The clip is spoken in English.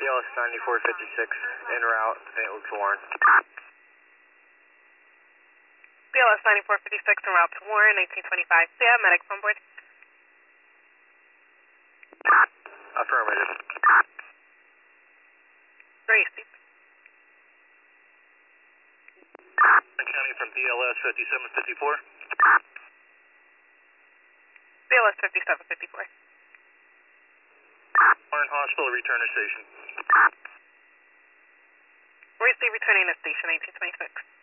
BLS 9456 en route, St. Luke's Warren. BLS 9456 en route to Warren, 1825. Do you have medics on board? Affirmative. Gracie. County from BLS 5754. BLS 5754. Warren Hospital, return to station. Gracie returning to station, 1826.